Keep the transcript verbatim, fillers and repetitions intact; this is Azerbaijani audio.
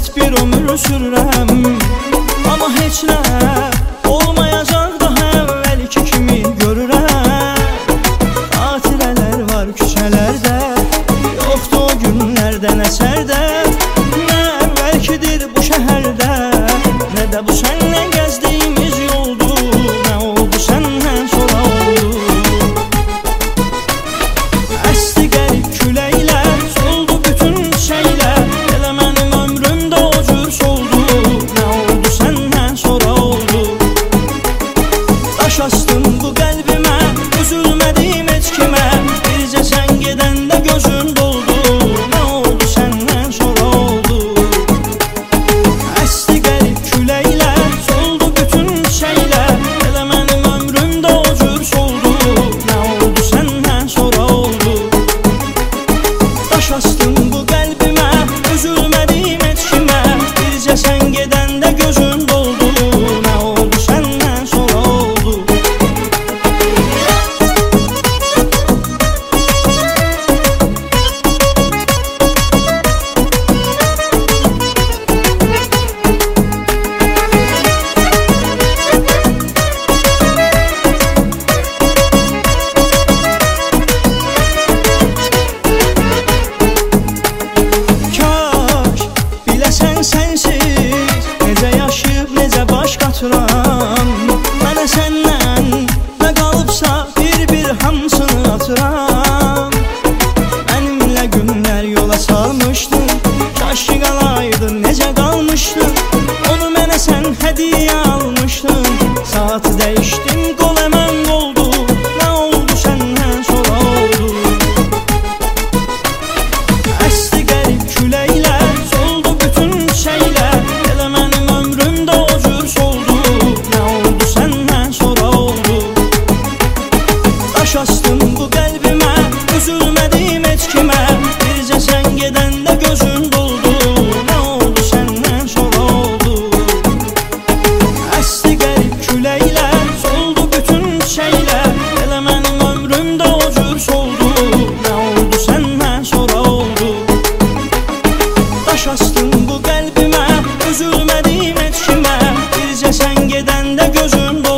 bir ömür sürürəm. Amma heç nə olmayacaq, daha əvvəlki kimi görürəm. Xatirələr var küçələrdə, yoxdur o günlərdən əsərdə. Nə əvvəlkidir bu şəhərdə, nə də bu sənlə gəzdiyimiz yoldu. Nə oldu səndən sonra oldu. Əsti qərib küləklər, soldu bütün şeylər. Elə mənim ömrümdə o cür soldu. Nə oldu səndən sonra oldu. Daş astın bu qəlbimə, üzülmədim heç kimə. Bircə sən gedəndə gözüm doldu. Nə oldu səndən sonra oldu. Əsti qərib küləklər, soldu bütün şeylər. Elə mənim ömrümdə o cür soldu. Nə oldu səndən sonra oldu. Daş astın bu qəlbimə, üzülmədim heç kimə. Bircə sən gedəndə gözüm doldu. Nə oldu səndən sonra oldu. Kaş biləsən sənsiz necə yaşayıb, necə baş qatıram. Mənə səndən nə qalıbsa bir-bir hamısını atıram. Mənimlə günlər yola salmışdın, kaş ki qalaydın necə qalmışdın. Onu mənə sən hədiyyə almışdın. Saat dəyişdim, qol əmən oldu. Nə oldu səndən sonra oldu. Əsti qərib küləklər, soldu bütün şeylər. Elə mənim ömrümdə o cür soldu. Nə oldu səndən sonra oldu. Daş astın bu qəlbimə, üzülmədim heç kimə. Bircə sən gedəndə gözüm doldu. Nə oldu səndən sonra oldu. Əsti qərib küləklər, soldu bütün şeylər. Elə mənim ömrümdə o cür soldu. Nə oldu səndən sonra oldu. Daş astın bu qəlbimə, üzülmədim heç kimə. Bircə sən gedəndə gözüm doldu.